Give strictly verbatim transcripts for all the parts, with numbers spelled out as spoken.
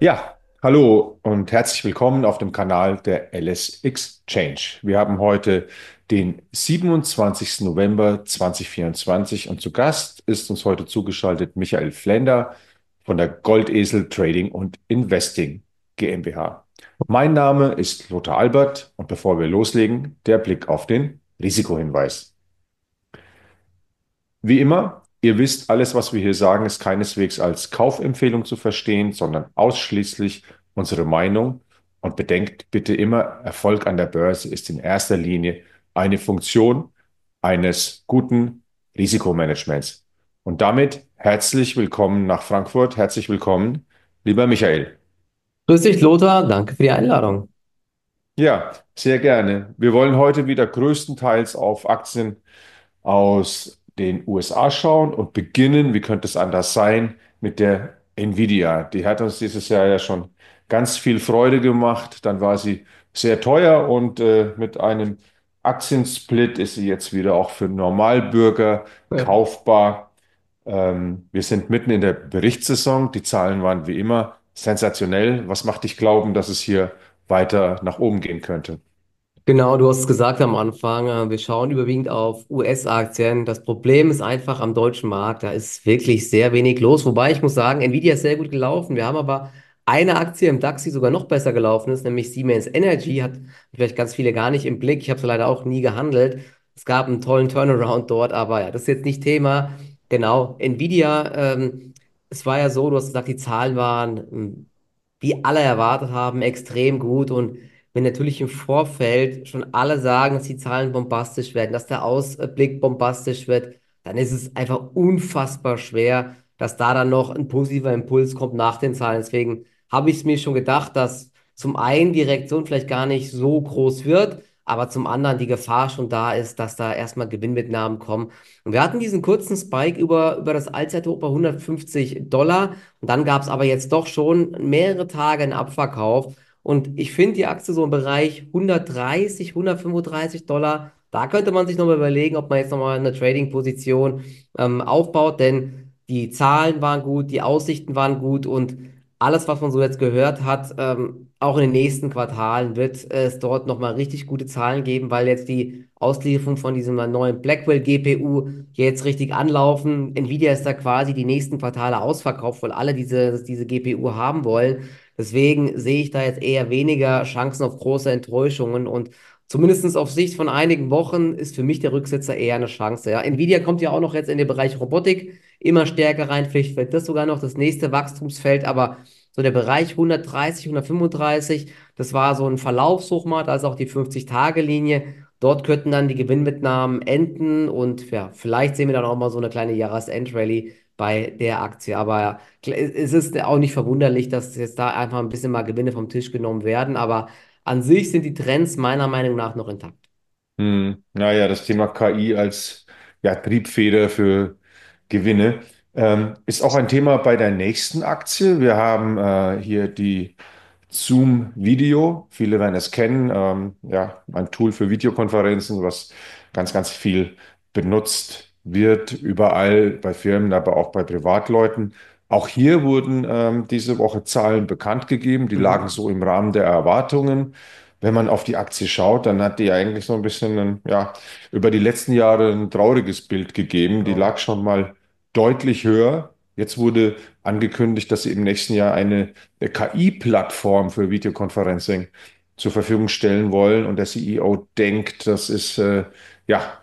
Ja, hallo und herzlich willkommen auf dem Kanal der L S Exchange. Wir haben heute den siebenundzwanzigsten November zweitausendvierundzwanzig und zu Gast ist uns heute zugeschaltet Michael Flender von der Goldesel Trading und Investing GmbH. Mein Name ist Lothar Albert und bevor wir loslegen, der Blick auf den Risikohinweis. Wie immer, ihr wisst, alles, was wir hier sagen, ist keineswegs als Kaufempfehlung zu verstehen, sondern ausschließlich unsere Meinung. Und bedenkt bitte immer, Erfolg an der Börse ist in erster Linie eine Funktion eines guten Risikomanagements. Und damit herzlich willkommen nach Frankfurt. Herzlich willkommen, lieber Michael. Grüß dich, Lothar. Danke für die Einladung. Ja, sehr gerne. Wir wollen heute wieder größtenteils auf Aktien aus den U S A schauen und beginnen, wie könnte es anders sein, mit der Nvidia. Die hat uns dieses Jahr ja schon ganz viel Freude gemacht. Dann war sie sehr teuer und äh, mit einem Aktiensplit ist sie jetzt wieder auch für Normalbürger Ja. kaufbar. Ähm, wir sind mitten in der Berichtssaison. Die Zahlen waren wie immer sensationell. Was macht dich glauben, dass es hier weiter nach oben gehen könnte? Genau, du hast es gesagt am Anfang, äh, wir schauen überwiegend auf U S-Aktien. Das Problem ist einfach am deutschen Markt, da ist wirklich sehr wenig los. Wobei ich muss sagen, Nvidia ist sehr gut gelaufen. Wir haben aber eine Aktie im DAX, die sogar noch besser gelaufen ist, nämlich Siemens Energy, hat vielleicht ganz viele gar nicht im Blick. Ich habe sie leider auch nie gehandelt. Es gab einen tollen Turnaround dort, aber ja, das ist jetzt nicht Thema. Genau, Nvidia, ähm, es war ja so, du hast gesagt, die Zahlen waren, ähm, wie alle erwartet haben, extrem gut und wenn natürlich im Vorfeld schon alle sagen, dass die Zahlen bombastisch werden, dass der Ausblick bombastisch wird, dann ist es einfach unfassbar schwer, dass da dann noch ein positiver Impuls kommt nach den Zahlen. Deswegen habe ich es mir schon gedacht, dass zum einen die Reaktion vielleicht gar nicht so groß wird, aber zum anderen die Gefahr schon da ist, dass da erstmal Gewinnmitnahmen kommen. Und wir hatten diesen kurzen Spike über, über das Allzeithoch bei hundertfünfzig Dollar und dann gab es aber jetzt doch schon mehrere Tage einen Abverkauf. Und ich finde die Aktie so im Bereich hundertdreißig, hundertfünfunddreißig Dollar. Da könnte man sich nochmal überlegen, ob man jetzt nochmal eine Trading-Position ähm, aufbaut, denn die Zahlen waren gut, die Aussichten waren gut und alles, was man so jetzt gehört hat, ähm, auch in den nächsten Quartalen wird es dort nochmal richtig gute Zahlen geben, weil jetzt die Auslieferung von diesem neuen Blackwell-G P U jetzt richtig anlaufen. Nvidia ist da quasi die nächsten Quartale ausverkauft, weil alle diese, diese G P U haben wollen. Deswegen sehe ich da jetzt eher weniger Chancen auf große Enttäuschungen und zumindest auf Sicht von einigen Wochen ist für mich der Rücksetzer eher eine Chance. Ja. Nvidia kommt ja auch noch jetzt in den Bereich Robotik immer stärker rein. Vielleicht wird das sogar noch das nächste Wachstumsfeld, aber so der Bereich hundertdreißig, hundertfünfunddreißig, das war so ein Verlaufshoch mal, da ist auch die fünfzig-Tage-Linie. Dort könnten dann die Gewinnmitnahmen enden und ja, vielleicht sehen wir dann auch mal so eine kleine Jahresendrally bei der Aktie. Aber es ist auch nicht verwunderlich, dass jetzt da einfach ein bisschen mal Gewinne vom Tisch genommen werden. Aber an sich sind die Trends meiner Meinung nach noch intakt. Hm, naja, das Thema K I als ja, Triebfeder für Gewinne ähm, ist auch ein Thema bei der nächsten Aktie. Wir haben äh, hier die Zoom Video. Viele werden es kennen. Ähm, ja, ein Tool für Videokonferenzen, was ganz, ganz viel benutzt wird, überall bei Firmen, aber auch bei Privatleuten. Auch hier wurden ähm, diese Woche Zahlen bekannt gegeben. Die lagen Mhm. so im Rahmen der Erwartungen. Wenn man auf die Aktie schaut, dann hat die eigentlich so ein bisschen, ein, ja, über die letzten Jahre ein trauriges Bild gegeben. Die Genau. lag schon mal deutlich höher. Jetzt wurde angekündigt, dass sie im nächsten Jahr eine, eine K I-Plattform für Videoconferencing zur Verfügung stellen wollen. Und der C E O denkt, das ist äh, ja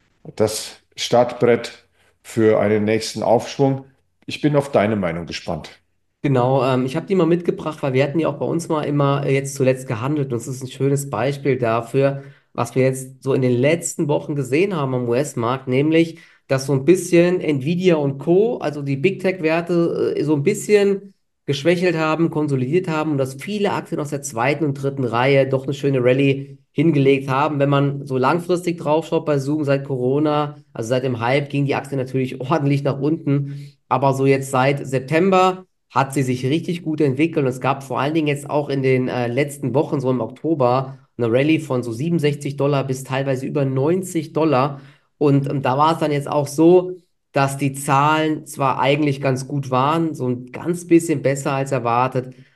das Startbrett für einen nächsten Aufschwung. Ich bin auf deine Meinung gespannt. Genau, ähm, ich habe die mal mitgebracht, weil wir hatten die auch bei uns mal immer äh, jetzt zuletzt gehandelt. Und das ist ein schönes Beispiel dafür, was wir jetzt so in den letzten Wochen gesehen haben am U S-Markt, nämlich, dass so ein bisschen Nvidia und Co., also die Big Tech-Werte, äh, so ein bisschen geschwächelt haben, konsolidiert haben und dass viele Aktien aus der zweiten und dritten Reihe doch eine schöne Rallye hingelegt haben. Wenn man so langfristig draufschaut bei Zoom seit Corona, also seit dem Hype, ging die Aktie natürlich ordentlich nach unten. Aber so jetzt seit September hat sie sich richtig gut entwickelt und es gab vor allen Dingen jetzt auch in den äh, letzten Wochen, so im Oktober, eine Rallye von so siebenundsechzig Dollar bis teilweise über neunzig Dollar. Und ähm, da war es dann jetzt auch so, dass die Zahlen zwar eigentlich ganz gut waren, so ein ganz bisschen besser als erwartet,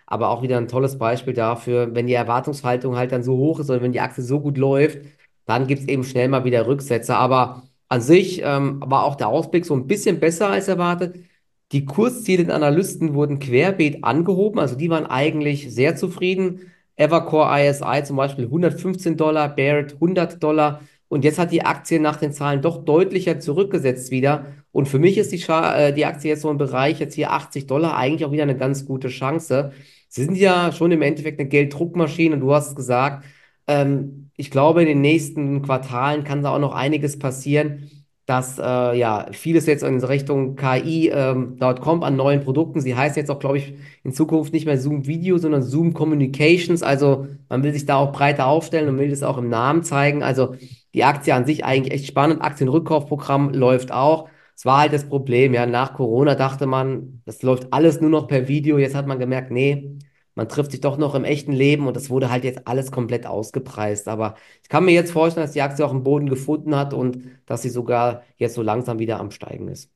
aber auch wieder ein tolles Beispiel dafür, wenn die Erwartungshaltung halt dann so hoch ist oder wenn die Aktie so gut läuft, dann gibt es eben schnell mal wieder Rücksätze. Aber an sich ähm, war auch der Ausblick so ein bisschen besser als erwartet. Die Kursziele der Analysten wurden querbeet angehoben, also die waren eigentlich sehr zufrieden. Evercore I S I zum Beispiel hundertfünfzehn Dollar, Barrett hundert Dollar. Und jetzt hat die Aktie nach den Zahlen doch deutlicher zurückgesetzt wieder. Und für mich ist die, Scha äh, die Aktie jetzt so im Bereich jetzt hier achtzig Dollar eigentlich auch wieder eine ganz gute Chance. Sie sind ja schon im Endeffekt eine Gelddruckmaschine und du hast gesagt, ähm, ich glaube, in den nächsten Quartalen kann da auch noch einiges passieren, dass äh, ja vieles jetzt in Richtung K I ähm, dort kommt an neuen Produkten. Sie heißt jetzt auch, glaube ich, in Zukunft nicht mehr Zoom Video, sondern Zoom Communications. Also man will sich da auch breiter aufstellen und will das auch im Namen zeigen. Also die Aktie an sich eigentlich echt spannend. Aktienrückkaufprogramm läuft auch. Es war halt das Problem, ja, nach Corona dachte man, das läuft alles nur noch per Video. Jetzt hat man gemerkt, nee, man trifft sich doch noch im echten Leben und das wurde halt jetzt alles komplett ausgepreist. Aber ich kann mir jetzt vorstellen, dass die Aktie auch einen Boden gefunden hat und dass sie sogar jetzt so langsam wieder am Steigen ist.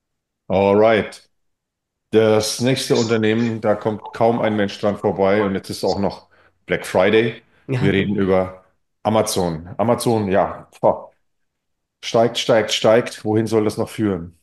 Alright. Das nächste Unternehmen, da kommt kaum ein Mensch dran vorbei und jetzt ist auch noch Black Friday. Wir Ja, reden über Amazon. Amazon, ja, boah, steigt, steigt, steigt. Wohin soll das noch führen?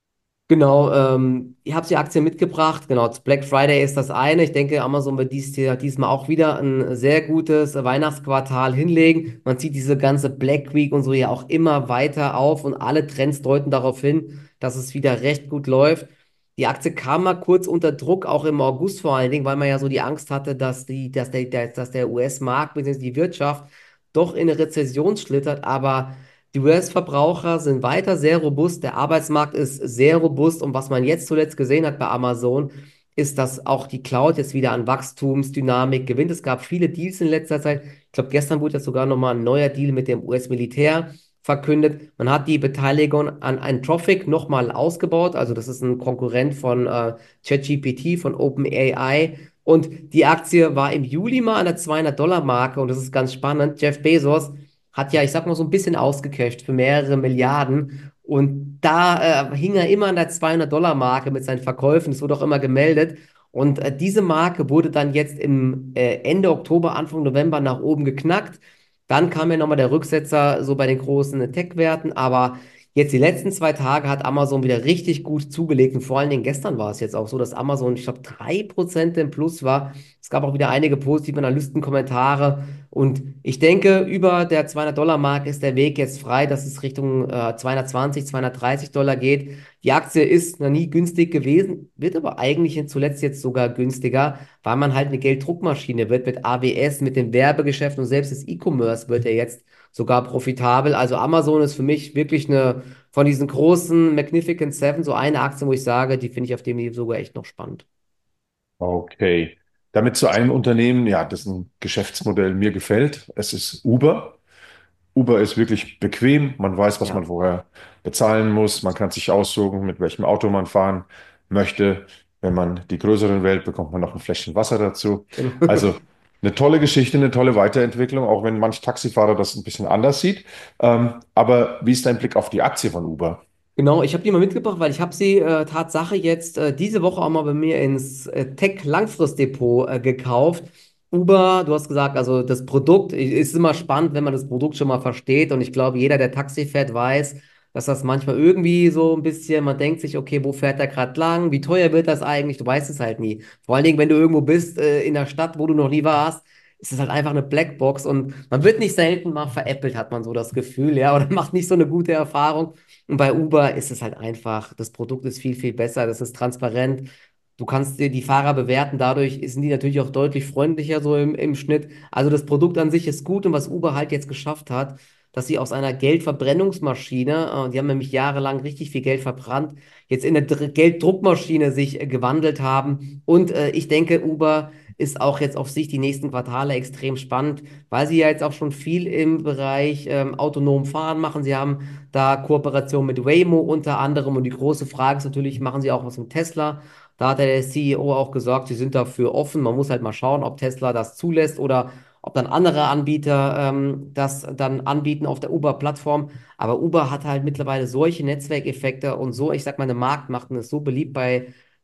genau, ähm, ich habe die Aktie mitgebracht. Genau, zu Black Friday ist das eine. Ich denke, Amazon wird dies, diesmal auch wieder ein sehr gutes Weihnachtsquartal hinlegen. Man zieht diese ganze Black Week und so ja auch immer weiter auf und alle Trends deuten darauf hin, dass es wieder recht gut läuft. Die Aktie kam mal kurz unter Druck, auch im August vor allen Dingen, weil man ja so die Angst hatte, dass die, dass der, der, dass der U S-Markt bzw. die Wirtschaft doch in eine Rezession schlittert, aber die U S-Verbraucher sind weiter sehr robust, der Arbeitsmarkt ist sehr robust und was man jetzt zuletzt gesehen hat bei Amazon, ist, dass auch die Cloud jetzt wieder an Wachstumsdynamik gewinnt. Es gab viele Deals in letzter Zeit. Ich glaube, gestern wurde jetzt sogar nochmal ein neuer Deal mit dem U S-Militär verkündet. Man hat die Beteiligung an Anthropic nochmal ausgebaut. Also das ist ein Konkurrent von äh, ChatGPT, von OpenAI. Und die Aktie war im Juli mal an der zweihundert-Dollar-Marke und das ist ganz spannend. Jeff Bezos hat ja, ich sag mal, so ein bisschen ausgecasht für mehrere Milliarden. Und da äh, hing er immer an der zweihundert-Dollar-Marke mit seinen Verkäufen. Das wurde auch immer gemeldet. Und äh, diese Marke wurde dann jetzt im äh, Ende Oktober, Anfang November nach oben geknackt. Dann kam ja nochmal der Rücksetzer so bei den großen Tech-Werten. Aber jetzt die letzten zwei Tage hat Amazon wieder richtig gut zugelegt. Und vor allen Dingen gestern war es jetzt auch so, dass Amazon, ich glaube, drei Prozent im Plus war. Es gab auch wieder einige positive Analystenkommentare. Und ich denke, über der zweihundert-Dollar-Marke ist der Weg jetzt frei, dass es Richtung äh, zweihundertzwanzig, zweihundertdreißig Dollar geht. Die Aktie ist noch nie günstig gewesen, wird aber eigentlich zuletzt jetzt sogar günstiger, weil man halt eine Gelddruckmaschine wird mit A W S, mit dem Werbegeschäft und selbst das E-Commerce wird ja jetzt sogar profitabel. Also Amazon ist für mich wirklich eine von diesen großen Magnificent Seven so eine Aktie, wo ich sage, die finde ich auf dem Niveau sogar echt noch spannend. Okay. Damit zu einem Unternehmen, ja, dessen Geschäftsmodell mir gefällt. Es ist Uber. Uber ist wirklich bequem. Man weiß, was man Ja, vorher bezahlen muss. Man kann sich aussuchen, mit welchem Auto man fahren möchte. Wenn man die größeren wählt, bekommt man noch ein Fläschchen Wasser dazu. genau. Also eine tolle Geschichte, eine tolle Weiterentwicklung, auch wenn manch Taxifahrer das ein bisschen anders sieht. Ähm, aber wie ist dein Blick auf die Aktie von Uber? Genau, ich habe die mal mitgebracht, weil ich habe sie äh, Tatsache jetzt äh, diese Woche auch mal bei mir ins äh, Tech-Langfristdepot äh, gekauft. Uber, du hast gesagt, also das Produkt i- ist immer spannend, wenn man das Produkt schon mal versteht. Und ich glaube, jeder, der Taxi fährt, weiß, dass das manchmal irgendwie so ein bisschen, man denkt sich, okay, wo fährt der gerade lang? Wie teuer wird das eigentlich? Du weißt es halt nie. Vor allen Dingen, wenn du irgendwo bist äh, in der Stadt, wo du noch nie warst, ist es halt einfach eine Blackbox und man wird nicht selten mal veräppelt, hat man so das Gefühl, ja, oder macht nicht so eine gute Erfahrung. Und bei Uber ist es halt einfach, das Produkt ist viel, viel besser, das ist transparent. Du kannst dir die Fahrer bewerten, dadurch sind die natürlich auch deutlich freundlicher so im, im Schnitt. Also das Produkt an sich ist gut und was Uber halt jetzt geschafft hat, dass sie aus einer Geldverbrennungsmaschine, äh, die haben nämlich jahrelang richtig viel Geld verbrannt, jetzt in eine Dr Gelddruckmaschine sich äh, gewandelt haben. Und äh, ich denke, Uber ist auch jetzt auf sich die nächsten Quartale extrem spannend, weil sie ja jetzt auch schon viel im Bereich ähm, autonom fahren machen. Sie haben da Kooperation mit Waymo unter anderem. Und die große Frage ist natürlich, machen sie auch was mit Tesla? Da hat der C E O auch gesagt, sie sind dafür offen. Man muss halt mal schauen, ob Tesla das zulässt oder ob dann andere Anbieter ähm, das dann anbieten auf der Uber-Plattform. Aber Uber hat halt mittlerweile solche Netzwerkeffekte und so, ich sag mal, eine Marktmacht und ist so beliebt bei,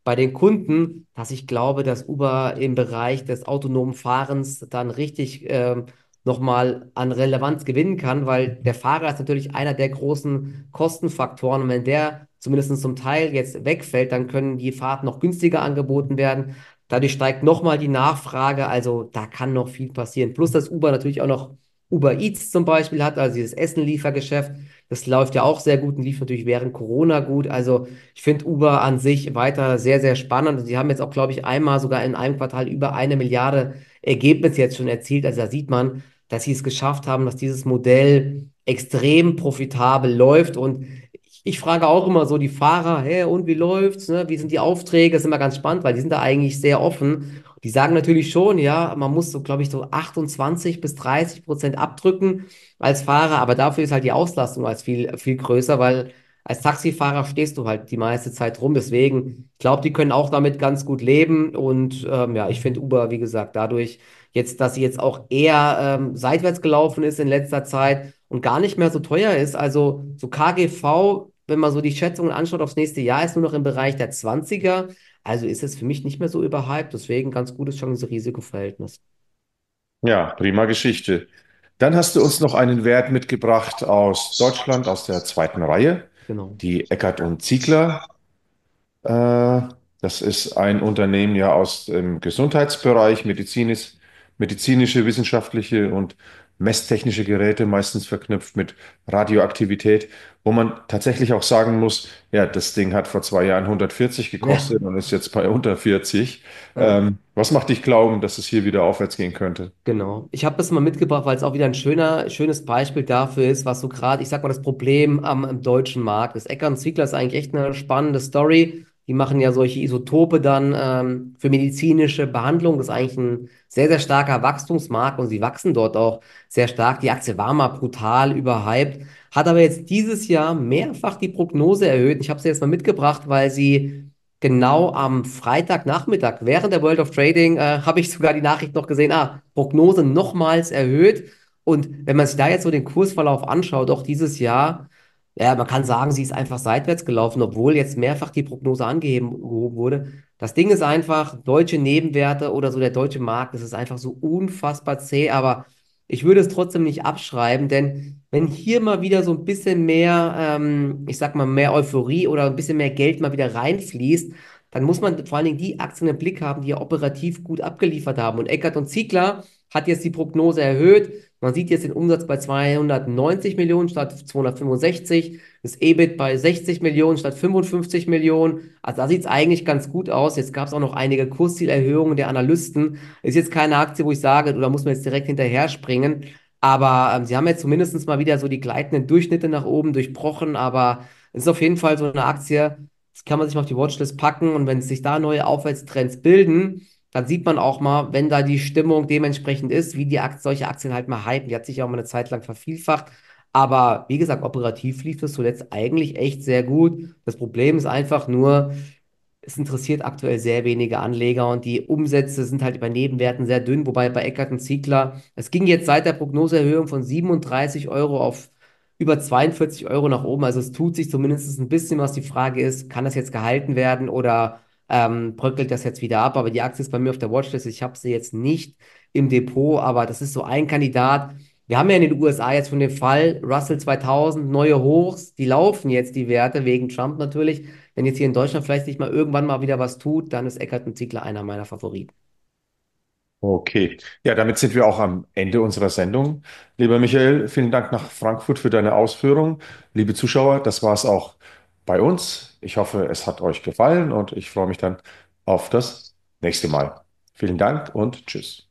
bei den Kunden, dass ich glaube, dass Uber im Bereich des autonomen Fahrens dann richtig ähm, nochmal an Relevanz gewinnen kann, weil der Fahrer ist natürlich einer der großen Kostenfaktoren. Und wenn der zumindest zum Teil jetzt wegfällt, dann können die Fahrten noch günstiger angeboten werden. Dadurch steigt nochmal die Nachfrage. Also da kann noch viel passieren. Plus, dass Uber natürlich auch noch Uber Eats zum Beispiel hat, also dieses Essenliefergeschäft. Das läuft ja auch sehr gut und lief natürlich während Corona gut. Also ich finde Uber an sich weiter sehr, sehr spannend. Und sie haben jetzt auch, glaube ich, einmal sogar in einem Quartal über eine Milliarde Ergebnis jetzt schon erzielt. Also da sieht man, dass sie es geschafft haben, dass dieses Modell extrem profitabel läuft. Und ich, ich frage auch immer so die Fahrer, hä, und wie läuft's? Ne? Wie sind die Aufträge? Das ist immer ganz spannend, weil die sind da eigentlich sehr offen. Die sagen natürlich schon, ja, man muss so, glaube ich, so achtundzwanzig bis dreißig Prozent abdrücken als Fahrer, aber dafür ist halt die Auslastung als viel, viel größer, weil als Taxifahrer stehst du halt die meiste Zeit rum. Deswegen, ich glaube, die können auch damit ganz gut leben. Und ähm, ja, ich finde Uber, wie gesagt, dadurch jetzt, dass sie jetzt auch eher ähm, seitwärts gelaufen ist in letzter Zeit und gar nicht mehr so teuer ist. Also so K G V, wenn man so die Schätzungen anschaut aufs nächste Jahr, ist nur noch im Bereich der Zwanziger. Also ist es für mich nicht mehr so überhyped. Deswegen ganz gutes Chance-Risiko-Verhältnis. Ja, prima Geschichte. Dann hast du uns noch einen Wert mitgebracht aus Deutschland, aus der zweiten Reihe, Genau. die Eckert und Ziegler. Äh, Das ist ein Unternehmen ja aus dem Gesundheitsbereich, medizinisch, medizinische, wissenschaftliche und messtechnische Geräte, meistens verknüpft mit Radioaktivität, wo man tatsächlich auch sagen muss, ja, das Ding hat vor zwei Jahren hundertvierzig Ja. gekostet und ist jetzt bei unter vierzig. Ja. Ähm, was macht dich glauben, dass es hier wieder aufwärts gehen könnte? Genau. Ich habe das mal mitgebracht, weil es auch wieder ein schöner, schönes Beispiel dafür ist, was so gerade, ich sag mal, das Problem am, am deutschen Markt ist. Eckert und Ziegler ist eigentlich echt eine spannende Story. Die machen ja solche Isotope dann ähm, für medizinische Behandlung. Das ist eigentlich ein sehr, sehr starker Wachstumsmarkt und sie wachsen dort auch sehr stark. Die Aktie war mal brutal überhyped, hat aber jetzt dieses Jahr mehrfach die Prognose erhöht. Ich habe sie jetzt mal mitgebracht, weil sie genau am Freitagnachmittag während der World of Trading äh, habe ich sogar die Nachricht noch gesehen, ah, Prognose nochmals erhöht. Und wenn man sich da jetzt so den Kursverlauf anschaut, auch dieses Jahr, ja, man kann sagen, sie ist einfach seitwärts gelaufen, obwohl jetzt mehrfach die Prognose angeheben gehoben wurde. Das Ding ist einfach, deutsche Nebenwerte oder so der deutsche Markt, das ist einfach so unfassbar zäh, aber ich würde es trotzdem nicht abschreiben, denn wenn hier mal wieder so ein bisschen mehr, ähm, ich sag mal, mehr Euphorie oder ein bisschen mehr Geld mal wieder reinfließt, dann muss man vor allen Dingen die Aktien im Blick haben, die ja operativ gut abgeliefert haben. Und Eckert und Ziegler hat jetzt die Prognose erhöht. Man sieht jetzt den Umsatz bei zweihundertneunzig Millionen statt zweihundertfünfundsechzig, das E B I T bei sechzig Millionen statt fünfundfünfzig Millionen. Also da sieht es eigentlich ganz gut aus. Jetzt gab es auch noch einige Kurszielerhöhungen der Analysten. Ist jetzt keine Aktie, wo ich sage, da muss man jetzt direkt hinterher springen. Aber ähm, sie haben jetzt zumindest mal wieder so die gleitenden Durchschnitte nach oben durchbrochen. Aber es ist auf jeden Fall so eine Aktie, das kann man sich mal auf die Watchlist packen. Und wenn sich da neue Aufwärtstrends bilden, dann sieht man auch mal, wenn da die Stimmung dementsprechend ist, wie die Akt solche Aktien halt mal hypen. Die hat sich ja auch mal eine Zeit lang vervielfacht. Aber wie gesagt, operativ lief das zuletzt eigentlich echt sehr gut. Das Problem ist einfach nur, es interessiert aktuell sehr wenige Anleger und die Umsätze sind halt bei Nebenwerten sehr dünn, wobei bei Eckert und Ziegler, es ging jetzt seit der Prognoseerhöhung von siebenunddreißig Euro auf über zweiundvierzig Euro nach oben. Also es tut sich zumindest ein bisschen was. Die Frage ist, kann das jetzt gehalten werden oder ähm, bröckelt das jetzt wieder ab? Aber die Aktie ist bei mir auf der Watchlist. Ich habe sie jetzt nicht im Depot, aber das ist so ein Kandidat. Wir haben ja in den U S A jetzt von dem Fall Russell zweitausend, neue Hochs, die laufen jetzt die Werte wegen Trump natürlich. Wenn jetzt hier in Deutschland vielleicht sich mal irgendwann mal wieder was tut, dann ist Eckert und Ziegler einer meiner Favoriten. Okay, ja, damit sind wir auch am Ende unserer Sendung. Lieber Michael, vielen Dank nach Frankfurt für deine Ausführungen. Liebe Zuschauer, das war es auch bei uns. Ich hoffe, es hat euch gefallen und ich freue mich dann auf das nächste Mal. Vielen Dank und tschüss.